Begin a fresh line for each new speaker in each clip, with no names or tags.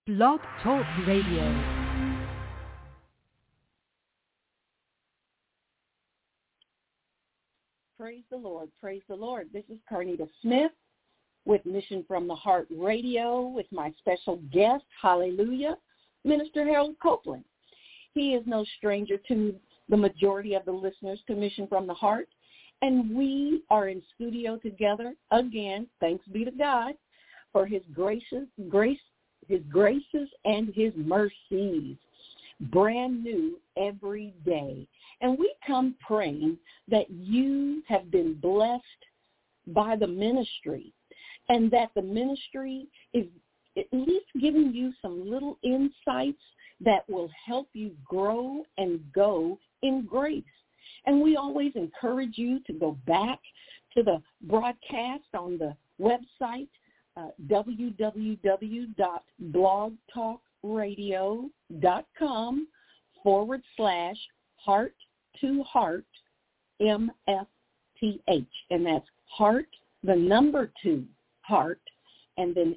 Blog Talk Radio.
Praise the Lord. Praise the Lord. This is Carnita Smith with Mission from the Heart Radio with my special guest, hallelujah, Minister Harold Copeland. He is no stranger to the majority of the listeners to Mission from the Heart, and we are in studio together again, thanks be to God, for his graces and his mercies, brand new every day. And we come praying that you have been blessed by the ministry and that the ministry is at least giving you some little insights that will help you grow and go in grace. And we always encourage you to go back to the broadcast on the website, www.blogtalkradio.com/heart-to-heart MFTH. And that's heart, the number 2, heart, and then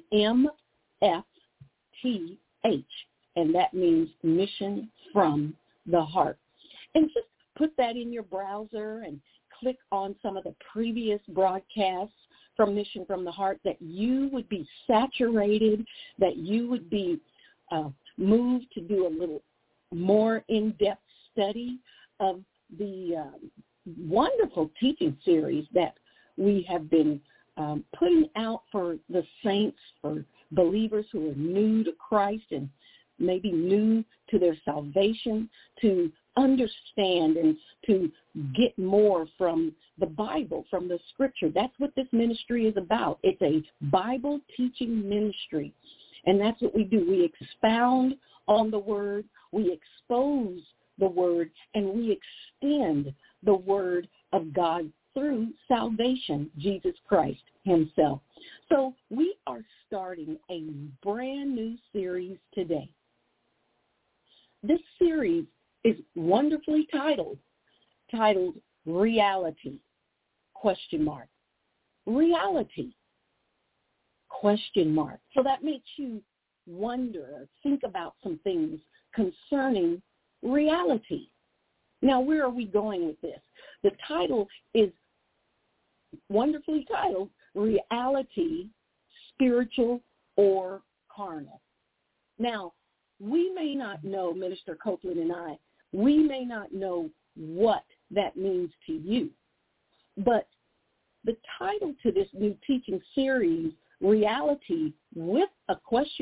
MFTH. And that means Mission from the Heart. And just put that in your browser and click on some of the previous broadcasts from Mission from the Heart, that you would be saturated, that you would be moved to do a little more in-depth study of the wonderful teaching series that we have been putting out for the saints, for believers who are new to Christ and maybe new to their salvation, to understand and to get more from the Bible, from the Scripture. That's what this ministry is about. It's a Bible teaching ministry, and that's what we do. We expound on the Word, we expose the Word, and we extend the Word of God through salvation, Jesus Christ himself. So we are starting a brand new series today. This series is wonderfully titled Reality, ? Reality, ? So that makes you wonder or think about some things concerning reality. Now, where are we going with this? The title is wonderfully titled Reality, Spiritual or Carnal. Now, we may not know, Minister Copeland and I, we may not know what that means to you. But the title to this new teaching series, Reality with a ?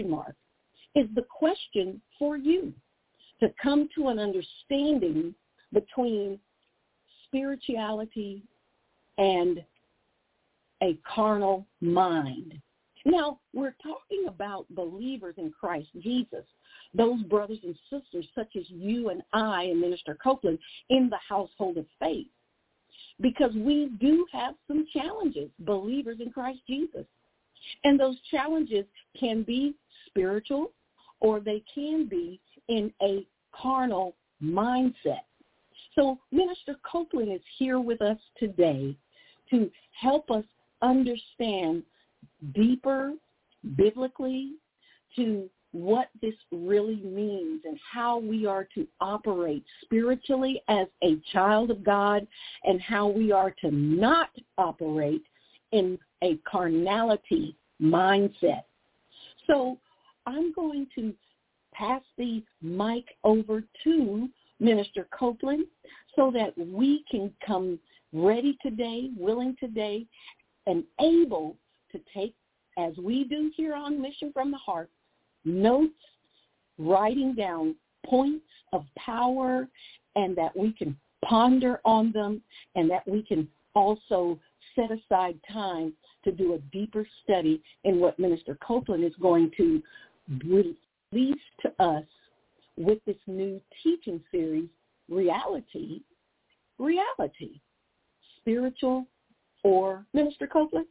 Is the question for you to come to an understanding between spirituality and a carnal mind. Now, we're talking about believers in Christ Jesus, those brothers and sisters such as you and I and Minister Copeland in the household of faith, because we do have some challenges, believers in Christ Jesus. And those challenges can be spiritual or they can be in a carnal mindset. So Minister Copeland is here with us today to help us understand deeper, biblically, to what this really means and how we are to operate spiritually as a child of God and how we are to not operate in a carnality mindset. So I'm going to pass the mic over to Minister Copeland so that we can come ready today, willing today, and able to take, as we do here on Mission from the Heart, notes, writing down points of power, and that we can ponder on them, and that we can also set aside time to do a deeper study in what Minister Copeland is going to release to us with this new teaching series, Reality, Spiritual or Minister Copeland?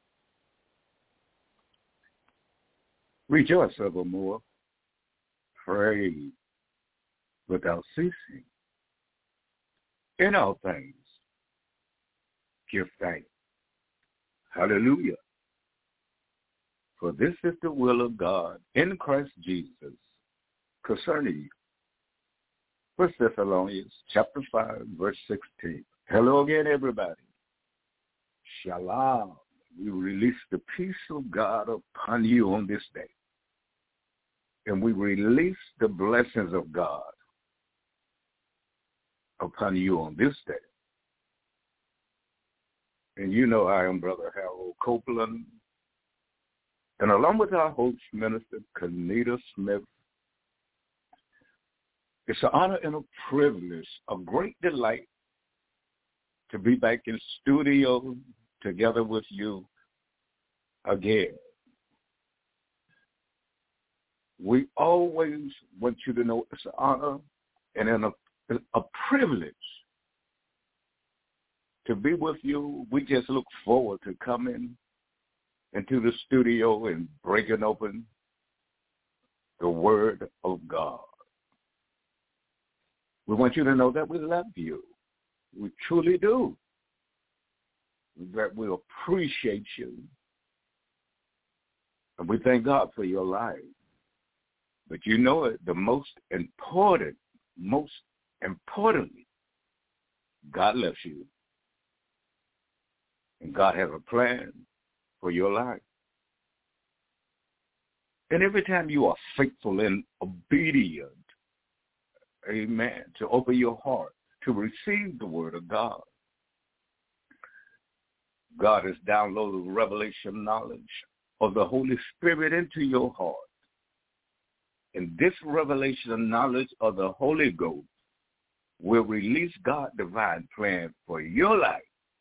Rejoice evermore. Pray without ceasing. In all things, give thanks. Hallelujah. For this is the will of God in Christ Jesus concerning you. 1 Thessalonians chapter 5, verse 16. Hello again, everybody. Shalom. We release the peace of God upon you on this day. And we release the blessings of God upon you on this day. And you know I am Brother Harold Copeland. And along with our host, Minister Kenita Smith, it's an honor and a privilege, a great delight to be back in studio together with you again. We always want you to know it's an honor and a privilege to be with you. We just look forward to coming into the studio and breaking open the Word of God. We want you to know that we love you. We truly do. That we appreciate you. And we thank God for your life. But you know it, the most importantly, God loves you. And God has a plan for your life. And every time you are faithful and obedient, amen, to open your heart to receive the Word of God, God has downloaded revelation knowledge of the Holy Spirit into your heart. And this revelation and knowledge of the Holy Ghost will release God's divine plan for your life.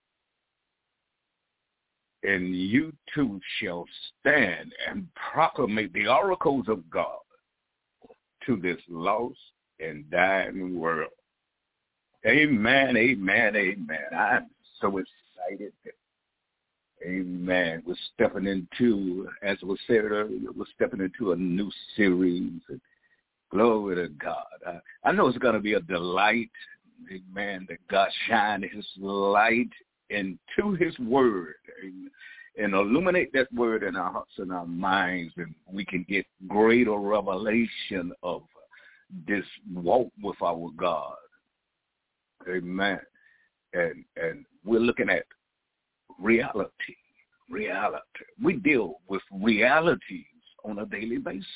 And you too shall stand and proclaim the oracles of God to this lost and dying world. Amen, amen, amen. I'm so excited. Amen. We're stepping into, as was said earlier, we're stepping into a new series. Glory to God. I know it's going to be a delight, amen, that God shine his light into his word and illuminate that word in our hearts and our minds, and we can get greater revelation of this walk with our God. Amen. And we're looking at reality. We deal with realities on a daily basis.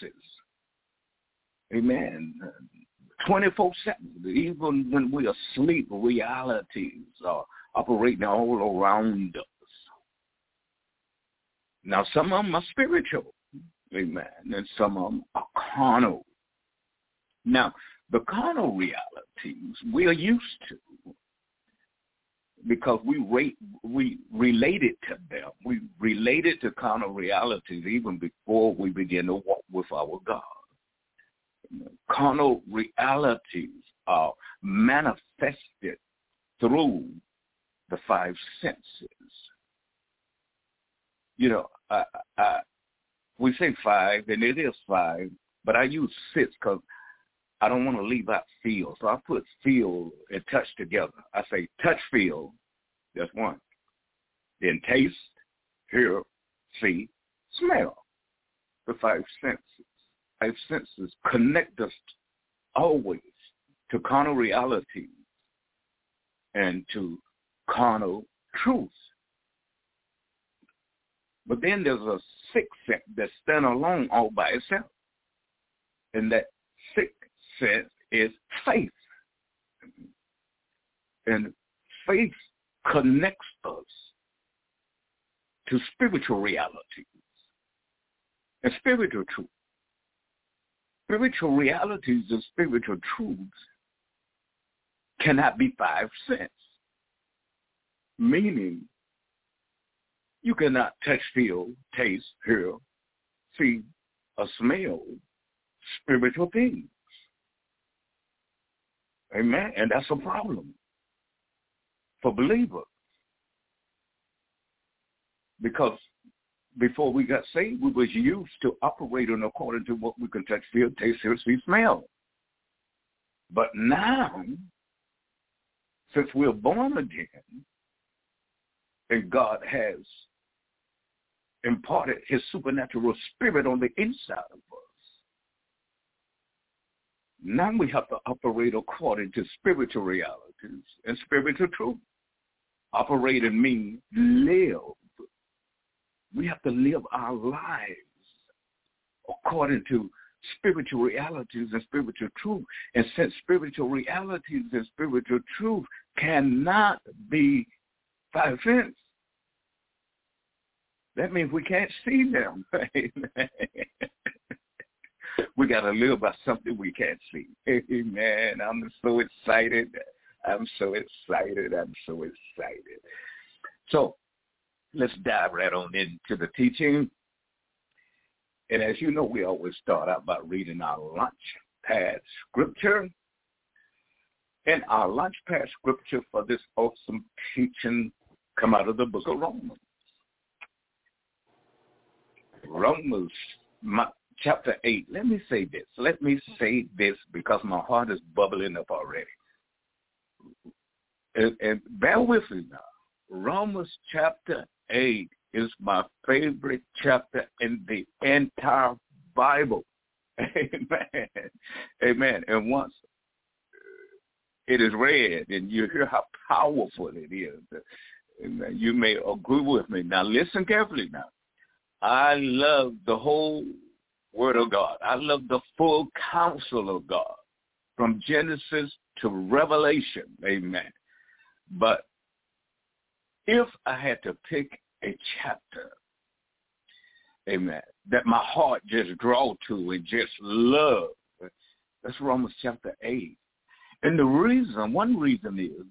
Amen. 24/7, even when we are asleep, realities are operating all around us. Now, some of them are spiritual, amen, and some of them are carnal. Now, the carnal realities we are used to because we related to them. We related to carnal realities even before we begin to walk with our God. Carnal realities are manifested through the five senses. You know, we say five, and it is five, but I use six because I don't want to leave out feel. So I put feel and touch together. I say touch, feel, that's one. Then taste, hear, see, smell, the five senses. Five senses connect us always to carnal reality and to carnal truth. But then there's a sixth sense that stands alone all by itself. And that sixth sense is faith. And faith connects us to spiritual realities and spiritual truth. Spiritual realities and spiritual truths cannot be five sense, meaning you cannot touch, feel, taste, hear, see, or smell spiritual things. Amen. And that's a problem for believers. Because before we got saved, we was used to operating according to what we can touch, feel, taste, hear, see, smell. But now, since we're born again, and God has imparted his supernatural spirit on the inside of us. Now we have to operate according to spiritual realities and spiritual truth. Operating means live. We have to live our lives according to spiritual realities and spiritual truth. And since spiritual realities and spiritual truth cannot be by sense, that means we can't see them. We got to live by something we can't see. Amen. I'm so excited. So let's dive right on into the teaching. And as you know, we always start out by reading our launch pad scripture. And our launch pad scripture for this awesome teaching come out of the book of Romans. Romans chapter 8. Let me say this because my heart is bubbling up already. And bear with me now. Romans chapter 8 is my favorite chapter in the entire Bible. Amen. Amen. And once it is read and you hear how powerful it is, you may agree with me. Now listen carefully now. I love the whole Word of God. I love the full counsel of God from Genesis to Revelation. Amen. But if I had to pick a chapter, amen, that my heart just draw to and just love, that's Romans chapter 8. And one reason is,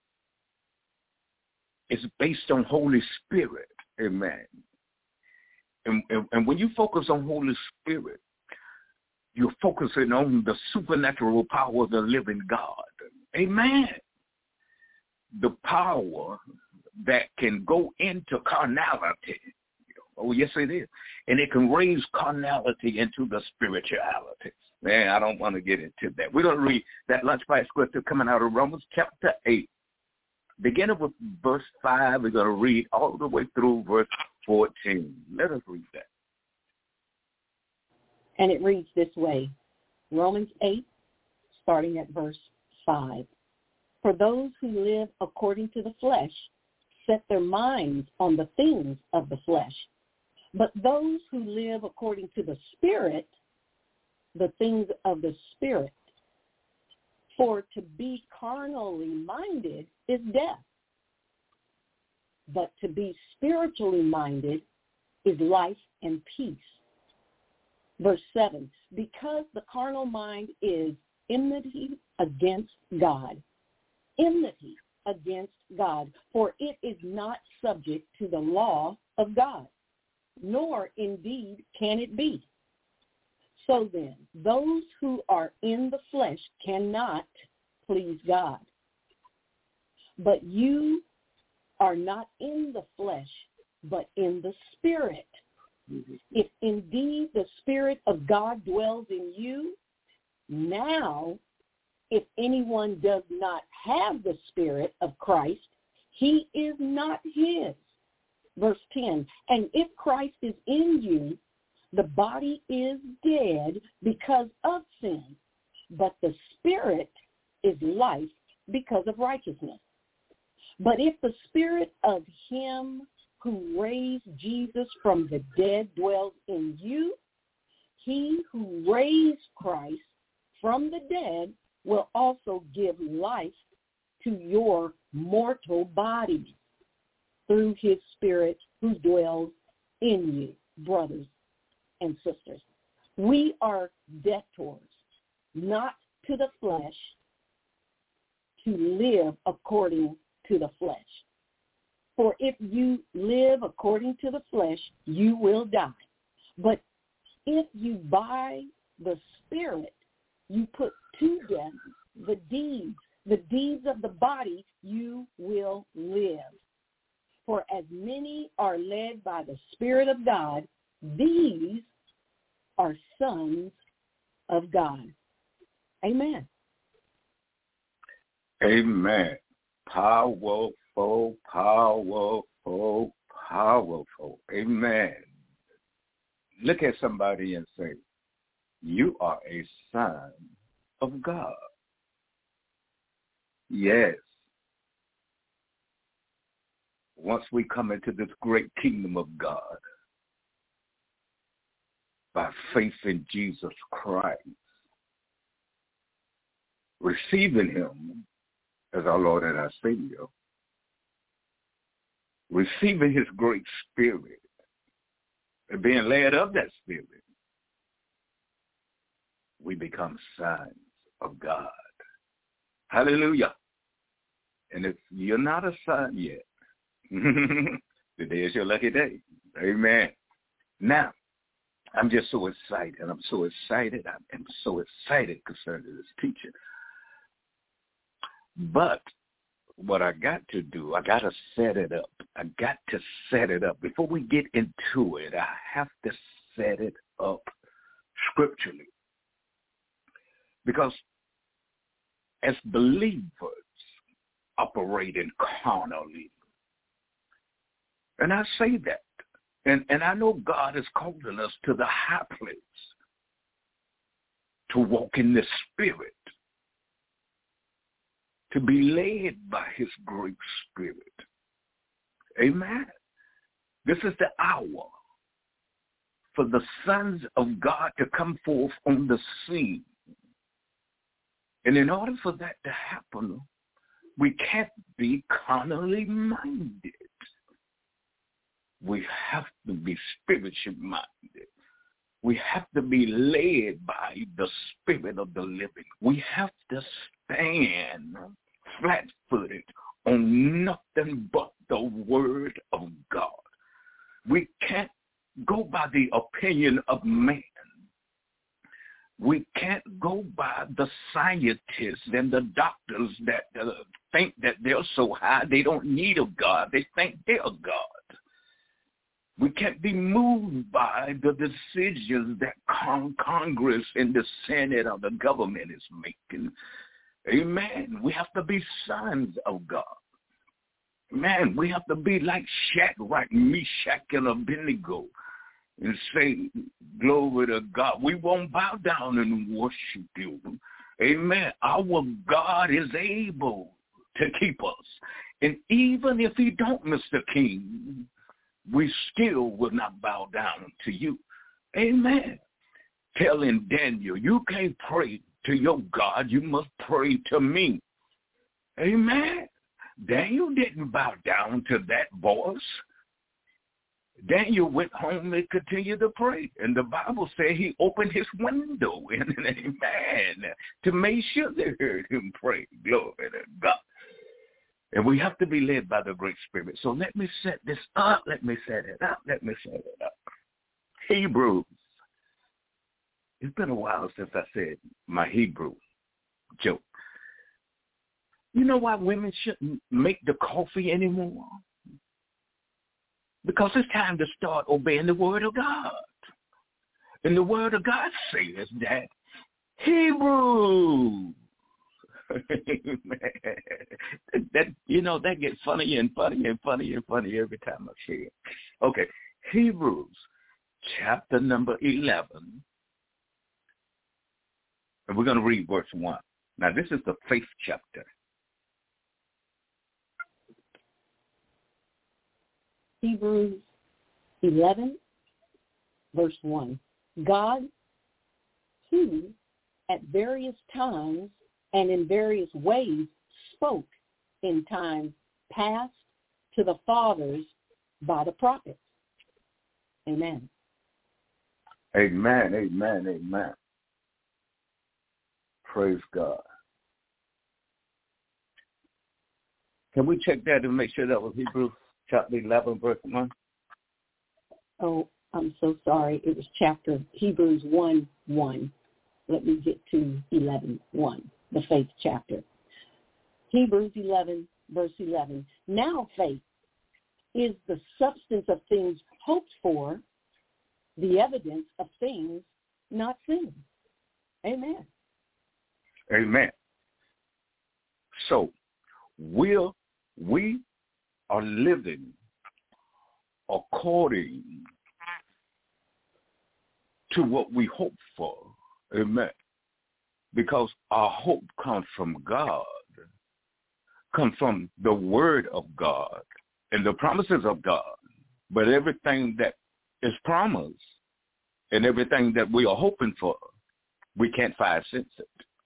it's based on Holy Spirit. Amen. And when you focus on Holy Spirit, you're focusing on the supernatural power of the living God. Amen. The power that can go into carnality. Oh, yes, it is. And it can raise carnality into the spirituality. Man, I don't want to get into that. We're going to read that lunchpad scripture coming out of Romans chapter 8. Beginning with verse 5, we're going to read all the way through verse 14. Let us read that.
And it reads this way, Romans 8, starting at verse 5. For those who live according to the flesh set their minds on the things of the flesh. But those who live according to the Spirit, the things of the Spirit. For to be carnally minded is death, but to be spiritually minded is life and peace. Verse 7, because the carnal mind is enmity against God. Enmity against God, for it is not subject to the law of God, nor indeed can it be. So then, those who are in the flesh cannot please God. But you are not in the flesh, but in the Spirit. Mm-hmm. If indeed the Spirit of God dwells in you, now, if anyone does not have the Spirit of Christ, he is not his. Verse 10, and if Christ is in you, the body is dead because of sin, but the Spirit is life because of righteousness. But if the Spirit of him who raised Jesus from the dead dwells in you, he who raised Christ from the dead will also give life to your mortal bodies through his Spirit who dwells in you, brothers and sisters. We are debtors, not to the flesh, to live according to the flesh. For if you live according to the flesh, you will die. But if you by the Spirit, you put to death the deeds of the body, you will live. For as many are led by the Spirit of God, these are sons of God. Amen.
Amen. Powerful, powerful, Powerful. Amen. Look at somebody and say, you are a son of God. Yes. Once we come into this great kingdom of God, by faith in Jesus Christ, receiving him as our Lord and our Savior, receiving his great spirit, and being led of that spirit, we become sons of God. Hallelujah. And if you're not a son yet, today is your lucky day. Amen. Now, I'm just so excited. I'm so excited concerning this teaching. But what I got to do, I got to set it up. Before we get into it, I have to set it up scripturally. Because as believers operating carnally, and I say that, and I know God is calling us to the high place to walk in the Spirit, to be led by his great Spirit. Amen. This is the hour for the sons of God to come forth on the scene. And in order for that to happen, we can't be carnally minded. We have to be spiritually minded. We have to be led by the Spirit of the living. We have to stand flat-footed on nothing but the Word of God. We can't go by the opinion of man. We can't go by the scientists and the doctors that think that they're so high they don't need a God. They think they're God. We can't be moved by the decisions that Congress and the Senate or the government is making. Amen. We have to be sons of God. Man, we have to be like Shadrach, Meshach, and Abednego and say, glory to God. We won't bow down and worship you. Amen. Our God is able to keep us. And even if he don't, Mr. King, we still will not bow down to you. Amen. Telling Daniel, you can't pray to your God, you must pray to me. Amen. Daniel didn't bow down to that voice. Daniel went home and continued to pray. And the Bible said he opened his window, and amen, to make sure they heard him pray. Glory to God. And we have to be led by the great Spirit. So let me set this up. Let me set it up. Hebrews. It's been a while since I said my Hebrew joke. You know why women shouldn't make the coffee anymore? Because it's time to start obeying the Word of God. And the Word of God says that Hebrews. That gets funnier and funnier and funnier and funnier every time I say it. Okay, Hebrews chapter number 11. And we're going to read verse 1. Now, this is the faith chapter.
Hebrews 11, verse 1. God, who at various times and in various ways spoke in times past to the fathers by the prophets. Amen.
Amen, amen, amen. Praise God. Can we check that and make sure that was Hebrews chapter 11, verse 1?
Oh, I'm so sorry. It was Hebrews 1:1. Let me get to 11:1, the faith chapter. Hebrews 11, verse 11. Now faith is the substance of things hoped for, the evidence of things not seen. Amen.
Amen. So we are living according to what we hope for. Amen. Because our hope comes from God, comes from the word of God and the promises of God. But everything that is promised and everything that we are hoping for, we can't find sense it.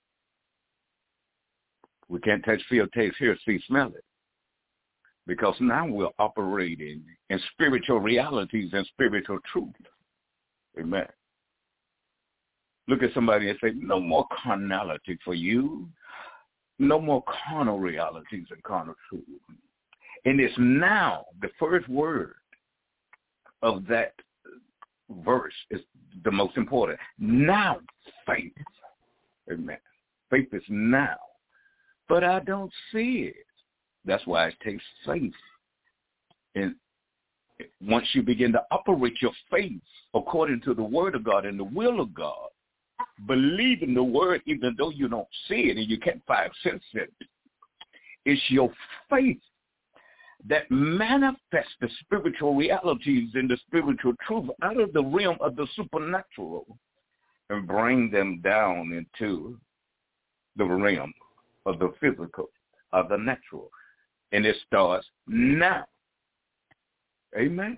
We can't touch, feel, taste, hear, see, smell it. Because now we're operating in spiritual realities and spiritual truth. Amen. Look at somebody and say, no more carnality for you. No more carnal realities and carnal truth. And it's now, the first word of that verse is the most important. Now faith. Amen. Faith is now. But I don't see it. That's why it takes faith. And once you begin to operate your faith according to the word of God and the will of God, believe in the word even though you don't see it and you can't find sense in it, it's your faith that manifests the spiritual realities and the spiritual truth out of the realm of the supernatural and bring them down into the realm of the physical, of the natural. And it starts now. Amen.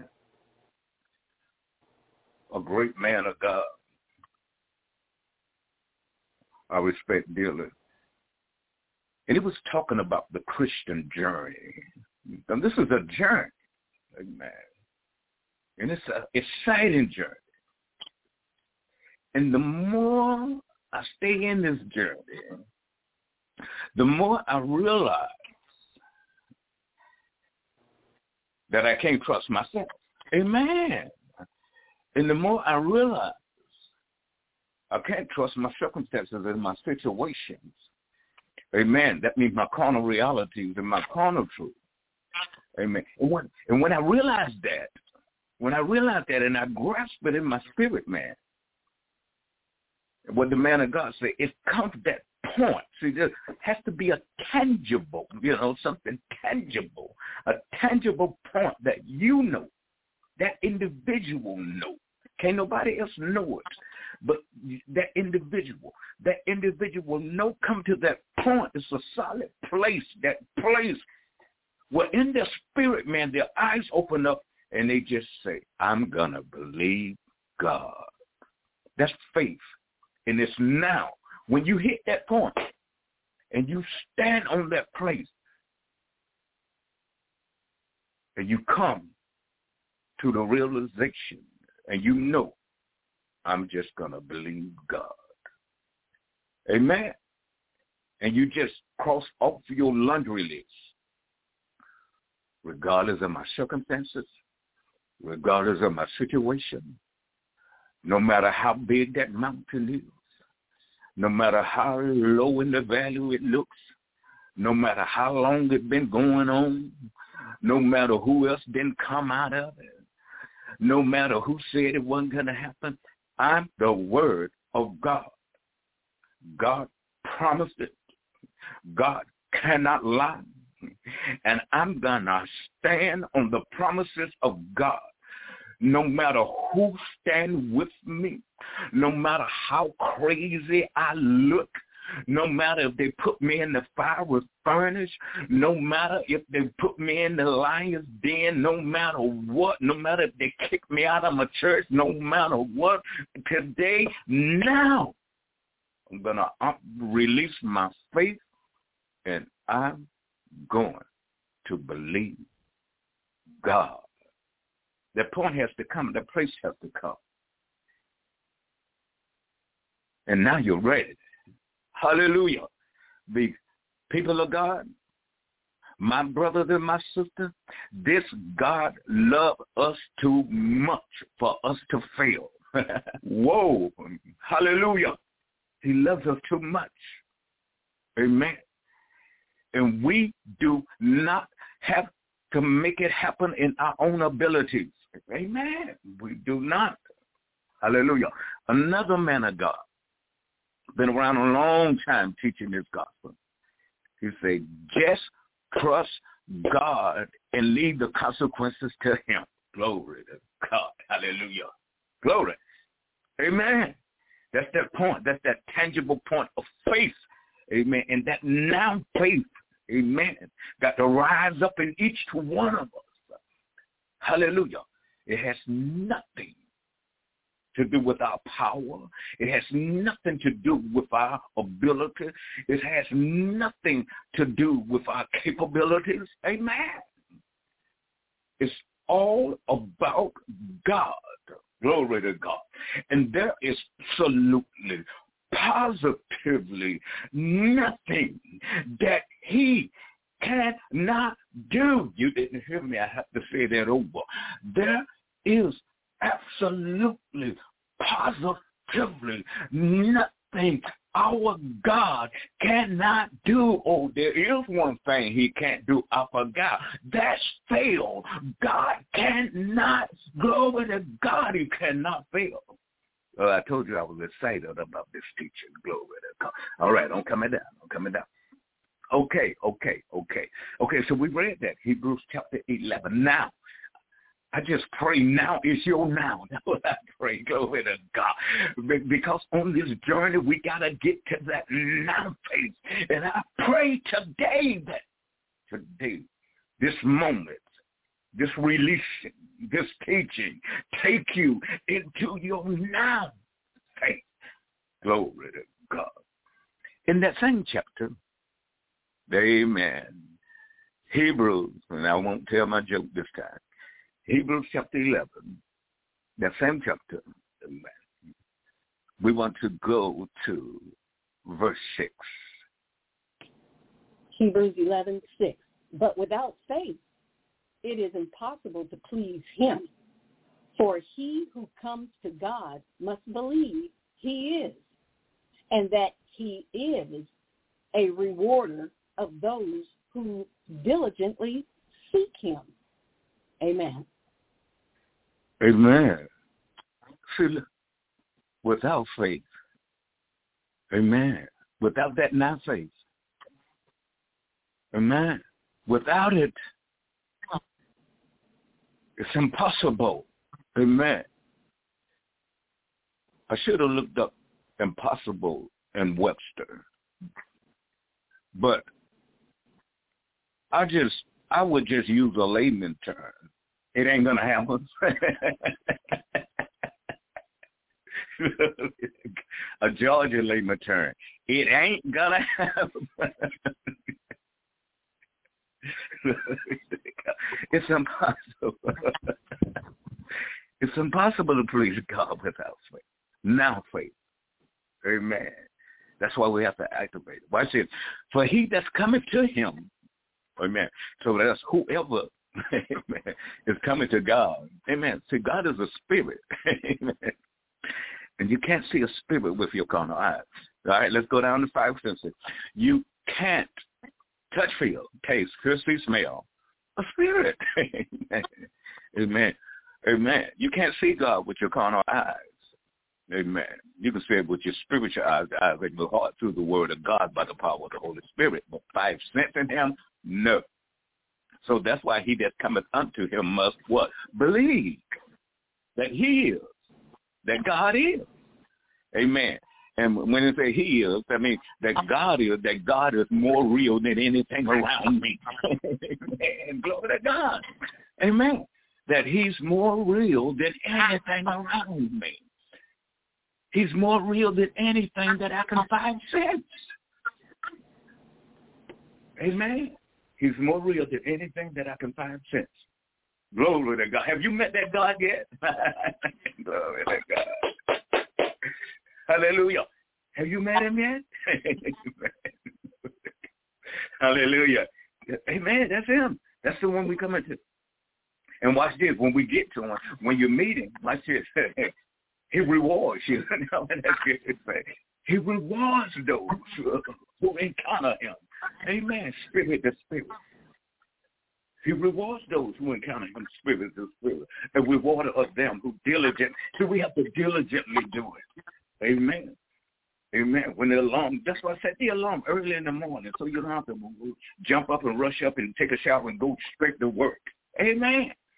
A great man of God I respect dearly. And he was talking about the Christian journey. And this is a journey. Amen. And it's an exciting journey. And the more I stay in this journey, the more I realize that I can't trust myself. Amen. And the more I realize I can't trust my circumstances and my situations. Amen. That means my carnal realities and my carnal truth. Amen. And when I realize that, and I grasp it in my spirit, man, what the man of God said, it comes to that point. See, there has to be a tangible, something tangible, a tangible point that you know, that individual knows. Can't nobody else know it. But that individual know, come to that point. It's a solid place, that place where in their spirit, man, their eyes open up and they just say, I'm going to believe God. That's faith. And it's now. When you hit that point and you stand on that place and you come to the realization and you know, I'm just going to believe God. Amen. And you just cross off your laundry list, regardless of my circumstances, regardless of my situation, no matter how big that mountain is, no matter how low in the valley it looks, no matter how long it's been going on, no matter who else didn't come out of it, no matter who said it wasn't going to happen, I'm the word of God. God promised it. God cannot lie. And I'm going to stand on the promises of God. No matter who stand with me, no matter how crazy I look, no matter if they put me in the fiery furnace, no matter if they put me in the lion's den, no matter what, no matter if they kick me out of my church, no matter what, today, now, I'm going to release my faith and I'm going to believe God. That point has to come. That place has to come. And now you're ready. Hallelujah. The people of God, my brothers and my sisters, this God loved us too much for us to fail. Whoa. Hallelujah. He loves us too much. Amen. And we do not have to make it happen in our own abilities. Amen. We do not. Hallelujah. Another man of God, been around a long time teaching this gospel. He said, just trust God and leave the consequences to him. Glory to God. Hallelujah. Glory. Amen. That's that point. That's that tangible point of faith. Amen. And that now faith, amen, got to rise up in each one of us. Hallelujah. It has nothing to do with our power. It has nothing to do with our ability. It has nothing to do with our capabilities. Amen. It's all about God. Glory to God. And there is absolutely, positively nothing that he cannot do. You didn't hear me. I have to say that over. There is absolutely, positively nothing our God cannot do. Oh, there is one thing he can't do. I forgot. That's fail. God cannot. Glory to God, he cannot fail. I told you I was excited about this teaching. Glory to God. All right, I'm coming down. Okay, so we read that, Hebrews chapter 11. Now, I just pray now is your now. That's what I pray. Glory to God. Because on this journey, we got to get to that now phase. And I pray today that this moment, this releasing, this teaching, take you into your now faith. Glory to God. In that same chapter, amen, Hebrews, and I won't tell my joke this time, Hebrews chapter 11, that same chapter, we want to go to verse 6.
Hebrews 11:6. But without faith, it is impossible to please him. For he who comes to God must believe he is, and that he is a rewarder of those who diligently seek him. Amen.
Amen. See, without faith, amen, without that now faith, amen, without it, it's impossible, amen. I should have looked up impossible in Webster, but I would just use a layman term. It ain't going to happen. A Georgia layman term. It ain't going to happen. It's impossible. It's impossible to please God without faith. Now faith. Amen. That's why we have to activate it. Watch it. For he that's coming to him, amen. So that's whoever, amen, is coming to God. Amen. See, God is a spirit. Amen. And you can't see a spirit with your carnal eyes. All right, let's go down to 5 senses. You can't touch, feel, taste, hear, see, smell a spirit. Amen. Amen. Amen. You can't see God with your carnal eyes. Amen. You can see it with your spiritual eyes, the eyes of your heart, through the word of God by the power of the Holy Spirit. But 5 cents in him, no. So that's why he that cometh unto him must what? Believe that he is, that God is. Amen. And when they say he is, I mean that God is more real than anything around me. Amen. Glory to God. Amen. That he's more real than anything around me. He's more real than anything that I can find sense. Amen. He's more real than anything that I can find sense. Glory to God. Have you met that God yet? Glory to God. Hallelujah. Have you met him yet? Hallelujah. Amen. That's him. That's the one we come into. And watch this. When we get to him, when you meet him, watch this. He rewards you. He rewards those who encounter him. Amen. Spirit to spirit. He rewards those who encounter him, spirit to spirit. And reward of them who diligent. So we have to diligently do it. Amen. Amen. When the alarm, that's why I set the alarm early in the morning, so you don't have to jump up and rush up and take a shower and go straight to work. Amen.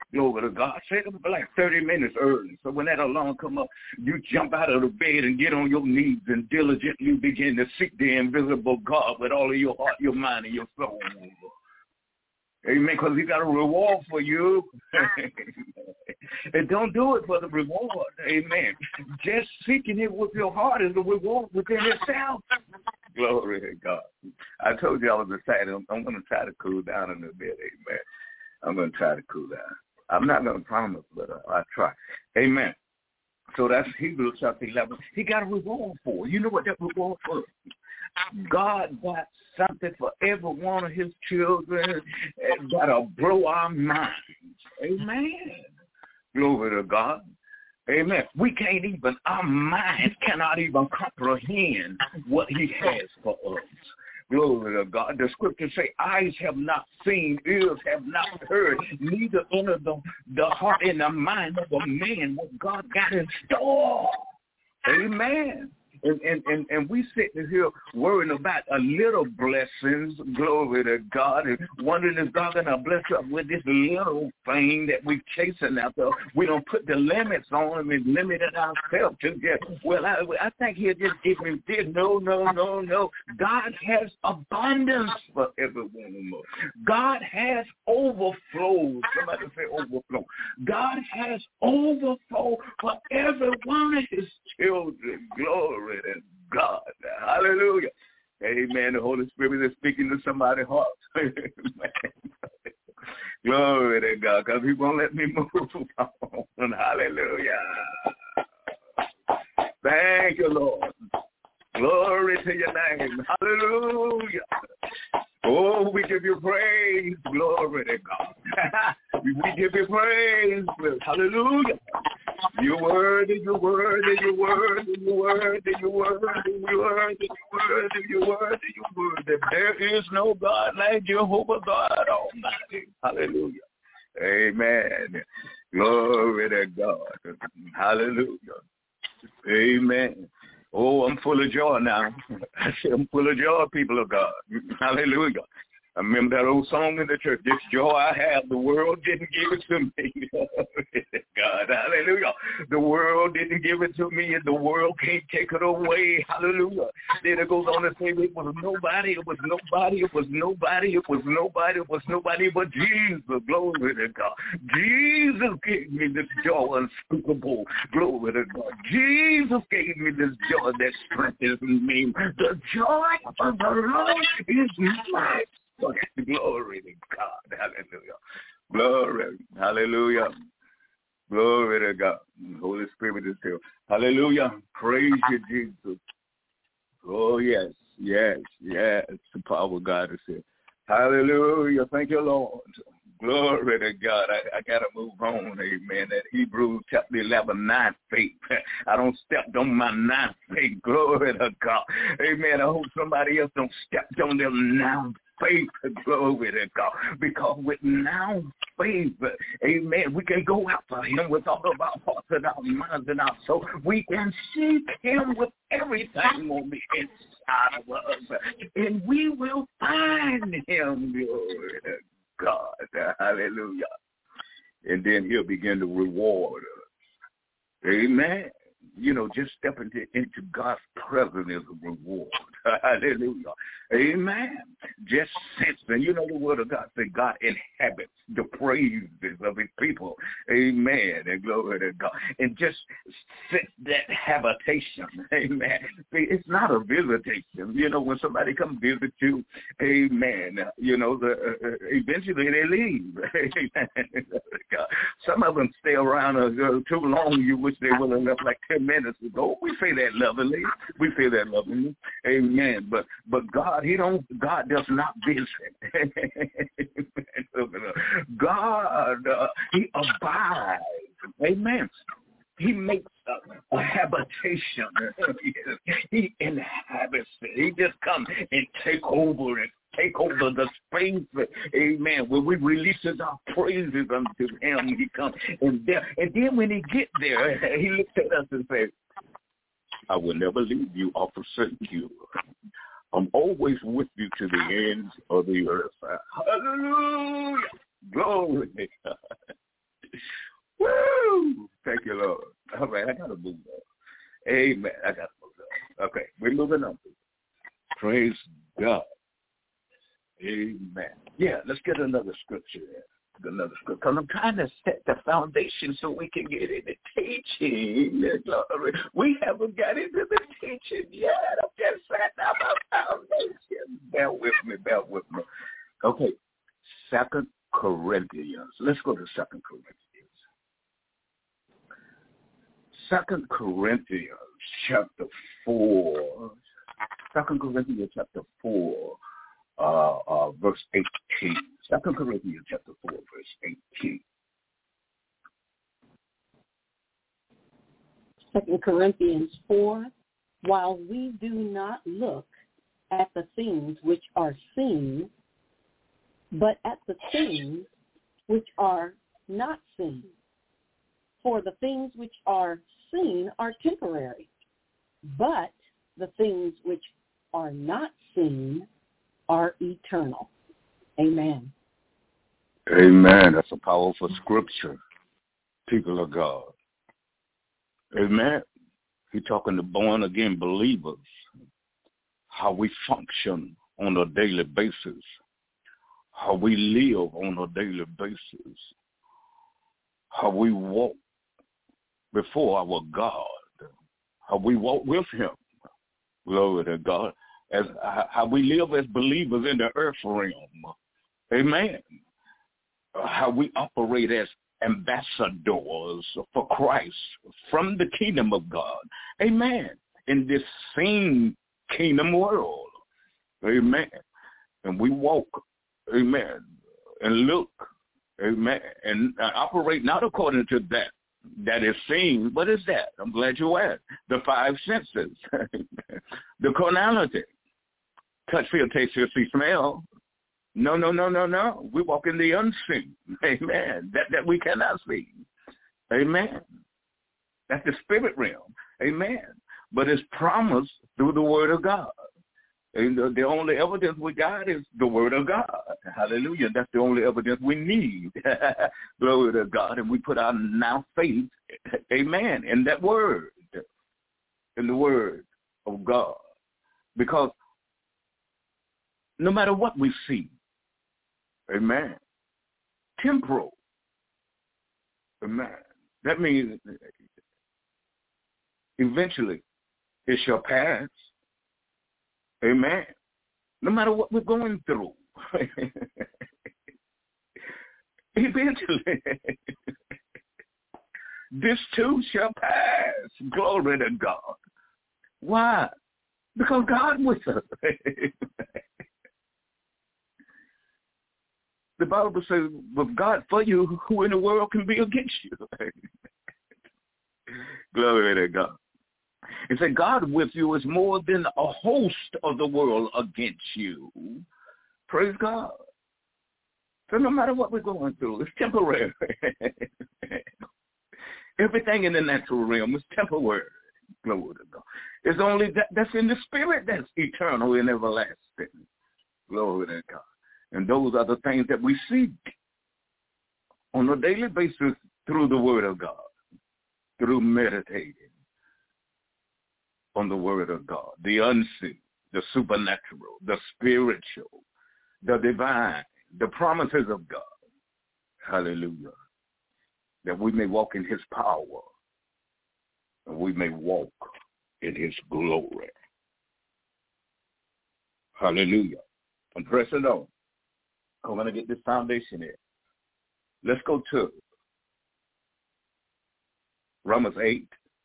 Glory to God. Set up like 30 minutes early. So when that alarm come up, you jump out of the bed and get on your knees and diligently begin to seek the invisible God with all of your heart, your mind, and your soul. Amen. Because he got a reward for you. And don't do it for the reward. Amen. Just seeking it with your heart is the reward within itself. Glory to God. I told you I was excited. I'm going to try to cool down in a bit. Amen. I'm going to try to cool down. I'm not going to promise, but I'll try. Amen. So that's Hebrews chapter 11. He got a reward for it. You know what that reward for? God got something for every one of his children that'll blow our minds. Amen. Glory to God. Amen. We can't even, our minds cannot even comprehend what he has for us. Glory to God. The scriptures say, eyes have not seen, ears have not heard, neither entered the heart and the mind of a man what God got in store. Amen. And we sitting here worrying about a little blessings, glory to God, and wondering if God going to bless us with this little thing that we're chasing after. We don't put the limits on them and limited ourselves to just, well, I think he'll just give me this. No. God has abundance for everyone. God has overflow. Somebody say overflow. God has overflow for every one of his children. Glory to God. Hallelujah. Amen. The Holy Spirit is speaking to somebody's heart. Glory to God, because he won't let me move on. Hallelujah. Thank you, Lord. Glory to your name. Hallelujah. Oh, we give you praise. Glory to God. We give you praise. Hallelujah. You're worthy, you're worthy, you're worthy, you're worthy, you're worthy, you're worthy, you're worthy, you're worthy, you're worthy. There is no God like Jehovah God Almighty. Hallelujah. Amen. Glory to God. Hallelujah. Amen. Oh, I'm full of joy now. I say I'm full of joy, people of God. Hallelujah. I remember that old song in the church, this joy I have, the world didn't give it to me. God, hallelujah. The world didn't give it to me, and the world can't take it away. Hallelujah. Then it goes on to say it was nobody but Jesus. Glory to God. Jesus gave me this joy unspeakable. Glory to God. Jesus gave me this joy that strengthens me. The joy of the Lord is my glory to God. Hallelujah. Glory. Hallelujah. Glory to God. The Holy Spirit is here. Hallelujah. Praise you, Jesus. Oh, yes. The power of God is here. Hallelujah. Thank you, Lord. Glory to God. I got to move on. Amen. That Hebrews chapter 11, 9 faith. I don't step on my 9 faith. Glory to God. Amen. I hope somebody else don't step on them 9 faith, glory to God, because with now faith, amen, we can go after him with all of our hearts and our minds and our soul. We can seek him with everything on the inside of us, and we will find him, glory to God, hallelujah. And then he'll begin to reward us. Amen. You know, just stepping into God's presence is a reward. Hallelujah. Amen. Just sensing, you know the word of God says God inhabits the praises of his people. Amen. And glory to God. And just sense that habitation. Amen. See, it's not a visitation. You know, when somebody comes visit you, amen, you know, eventually they leave. Amen. Some of them stay around too long. You wish they would have left like 10 minutes ago. We say that lovingly. Amen. But God, God does not visit. God, he abides. Amen. He makes a habitation. He inhabits it. He just comes and take over the space, amen, where we releases our praises unto him. He comes and then when he gets there, he looks at us and says, I will never leave you or forsake you. I'm always with you to the ends of the earth. Hallelujah. Glory to God. Woo! Thank you, Lord. All right, I got to move on. Amen. I got to move on. Okay, we're moving on. Praise God. Amen. Yeah, let's get another scripture there. Another scripture. Because I'm trying to set the foundation so we can get into teaching. Glory. We haven't got into the teaching yet. I'm just setting up our foundation. Bear with me. Okay, 2 Corinthians. Let's go to 2 Corinthians. 2 Corinthians chapter 4. 2 Corinthians chapter 4. Verse 18. 2 Corinthians chapter 4, verse 18.
2 Corinthians 4, while we do not look at the things which are seen, but at the things which are not seen. For the things which are seen are temporary, but the things which are not seen are eternal. Amen.
Amen. That's a powerful scripture, people of God. Amen. He's talking to born-again believers, how we function on a daily basis, how we live on a daily basis, how we walk before our God, how we walk with him. Glory to God. As how we live as believers in the earth realm. Amen. How we operate as ambassadors for Christ from the kingdom of God. Amen. In this same kingdom world. Amen. And we walk. Amen. And look. Amen. And operate not according to that is seen. What is that? I'm glad you asked. The five senses. The carnality. Touch, feel, taste, hear, see, smell. No. We walk in the unseen. Amen. That we cannot see. Amen. That's the spirit realm. Amen. But it's promised through the word of God. And the only evidence we got is the word of God. Hallelujah. That's the only evidence we need. Glory to God. And we put our now faith, amen, in that word, in the word of God. Because no matter what we see, amen, temporal, amen, that means eventually it shall pass, amen, no matter what we're going through. Eventually, this too shall pass. Glory to God. Why? Because God with us. The Bible says, with God for you, who in the world can be against you? Glory to God. It said, God with you is more than a host of the world against you. Praise God. So no matter what we're going through, it's temporary. Everything in the natural realm is temporary. Glory to God. It's only that's in the spirit that's eternal and everlasting. Glory to God. And those are the things that we seek on a daily basis through the word of God, through meditating on the word of God, the unseen, the supernatural, the spiritual, the divine, the promises of God. Hallelujah. That we may walk in his power and we may walk in his glory. Hallelujah. I'm pressing on. I'm going to get this foundation in. Let's go to Romans 8.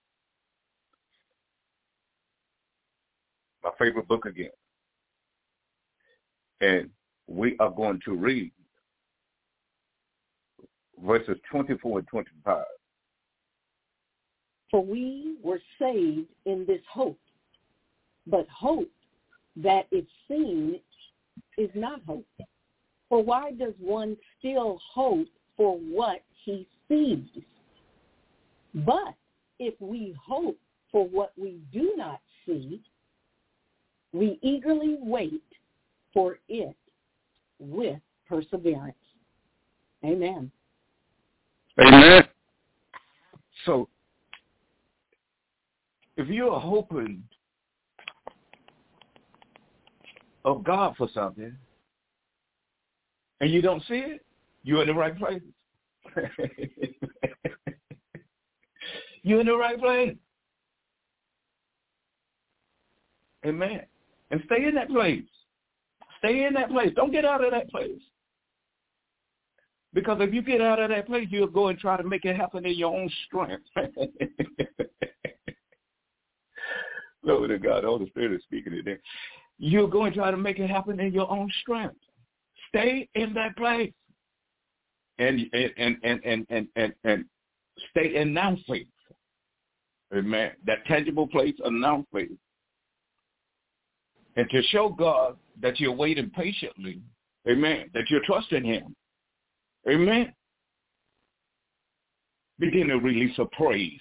My favorite book again. And we are going to read verses 24 and 25.
For we were saved in this hope, but hope that is seen is not hope. For why does one still hope for what he sees? But if we hope for what we do not see, we eagerly wait for it with perseverance. Amen.
Amen. So if you're hoping of God for something and you don't see it, you're in the right place. You're in the right place. Amen. And stay in that place. Stay in that place. Don't get out of that place. Because if you get out of that place, you'll go and try to make it happen in your own strength. Glory to God. The Holy Spirit is speaking today. You're going to try to make it happen in your own strength. Stay in that place. And stay in now faith. Amen. That tangible place of now faith. And to show God that you're waiting patiently. Amen. That you're trusting him. Amen. Begin to release a praise.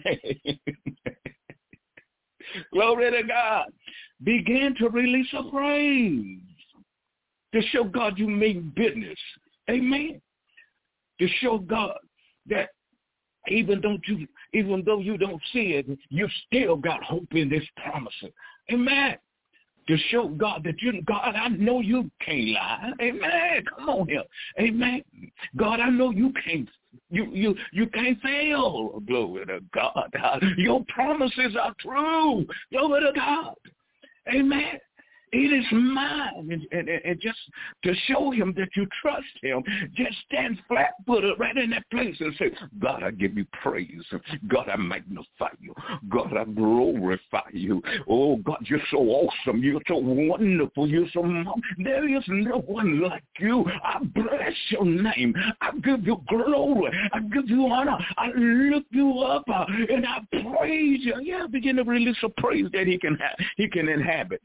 Glory to God. Begin to release a praise. To show God you mean business. Amen. To show God that even though you don't see it, you still got hope in this promise. Amen. To show God that God, I know you can't lie. Amen. Come on here. Amen. God, I know you can't. You can't fail. Glory to God. Your promises are true. Glory to God. Amen. It is mine. And just to show him that you trust him, just stand flat-footed right in that place and say, God, I give you praise. God, I magnify you. God, I glorify you. Oh, God, you're so awesome. You're so wonderful. You're so there is no one like you. I bless your name. I give you glory. I give you honor. I lift you up and I praise you. Yeah, begin to release a praise that he can inhabit.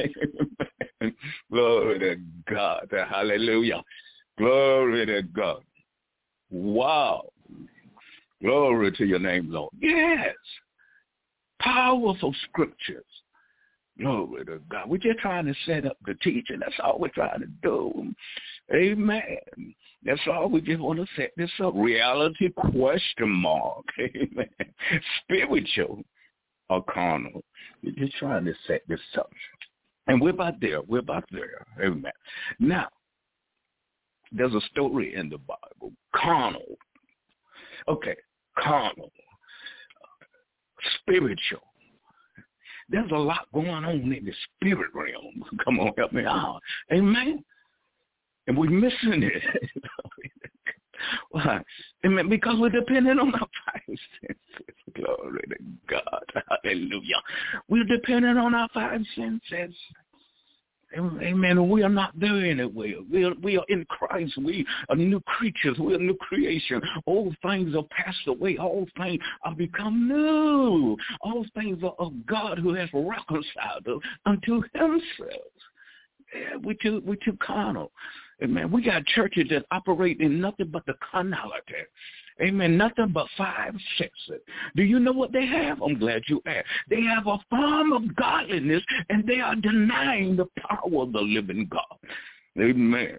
Glory to God. Hallelujah. Glory to God. Wow. Glory to your name, Lord. Yes. Powerful scriptures. Glory to God. We're just trying to set up the teaching. That's all we're trying to do. Amen. That's all. We just want to set this up. Reality question mark. Amen. Spiritual or carnal. We're just trying to set this up. And we're about there. We're about there. Amen. Now, there's a story in the Bible. Carnal. Okay, carnal. Spiritual. There's a lot going on in the spirit realm. Come on, help me out. Amen. And we're missing it. Why? Amen. Because we're dependent on our five senses. Glory to God. Hallelujah. We're dependent on our five senses. Amen. We are not there anywhere. We are in Christ. We are new creatures. We are new creation. All things are passed away. All things are become new. All things are of God who has reconciled us unto himself. Yeah, we too carnal. Amen. We got churches that operate in nothing but the carnality. Amen. Nothing but five senses. Do you know what they have? I'm glad you asked. They have a form of godliness, and they are denying the power of the living God. Amen.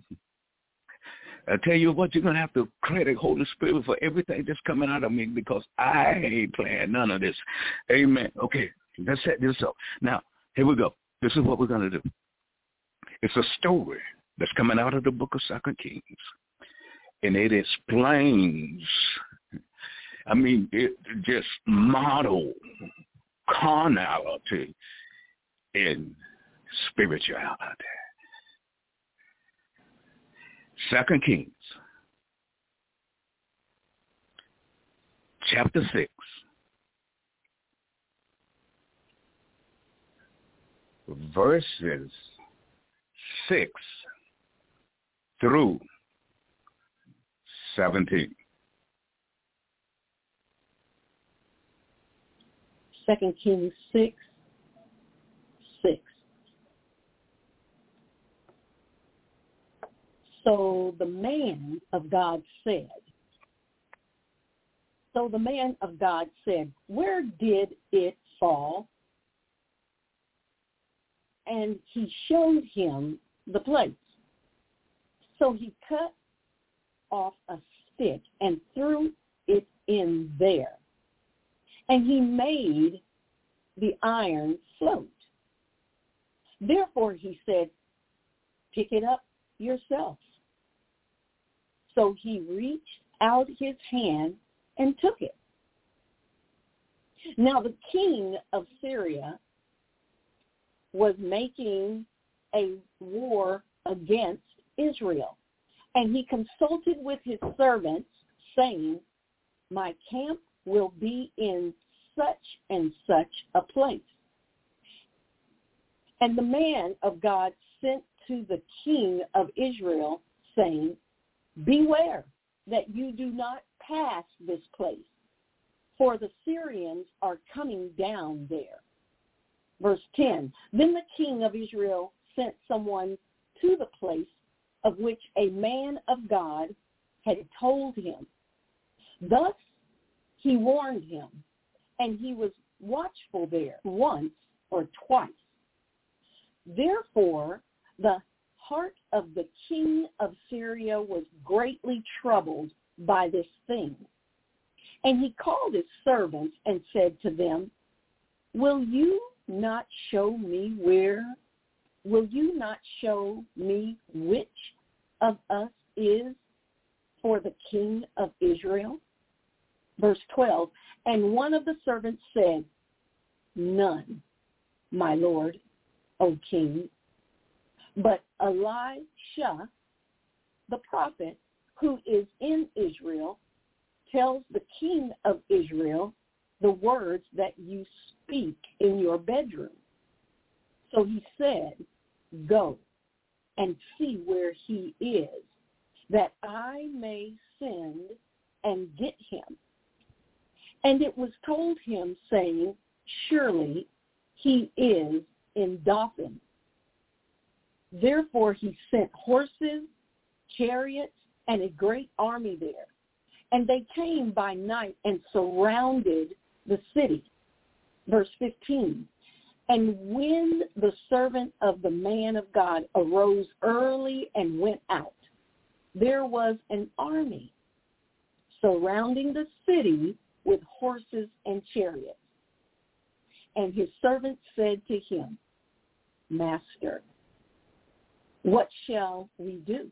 I tell you what, you're going to have to credit Holy Spirit for everything that's coming out of me because I ain't playing none of this. Amen. Okay, let's set this up. Now, here we go. This is what we're going to do. It's a story that's coming out of the book of 2 Kings. And it explains, it just model carnality in spirituality. 2 Kings, chapter 6, verses 6 through 17.
2 Kings 6. So the man of God said, where did it fall? And he showed him the place. So he cut off a stick and threw it in there. And he made the iron float. Therefore, he said, pick it up yourself. So he reached out his hand and took it. Now, the king of Syria was making a war against Israel. And he consulted with his servants, saying, my camp will be in such and such a place. And the man of God sent to the king of Israel, saying, beware that you do not pass this place, for the Syrians are coming down there. Verse 10, then the king of Israel sent someone to the place of which a man of God had told him. Thus he warned him, and he was watchful there once or twice. Therefore, the heart of the king of Syria was greatly troubled by this thing. And he called his servants and said to them, will you not show me which of us is for the king of Israel? Verse 12, and one of the servants said, none, my lord, O king. But Elisha, the prophet, who is in Israel, tells the king of Israel the words that you speak in your bedroom. So he said, go and see where he is, that I may send and get him. And it was told him, saying, surely he is in Dothan. Therefore he sent horses, chariots, and a great army there. And they came by night and surrounded the city. Verse 15, and when the servant of the man of God arose early and went out, there was an army surrounding the city with horses and chariots. And his servant said to him, Master, what shall we do?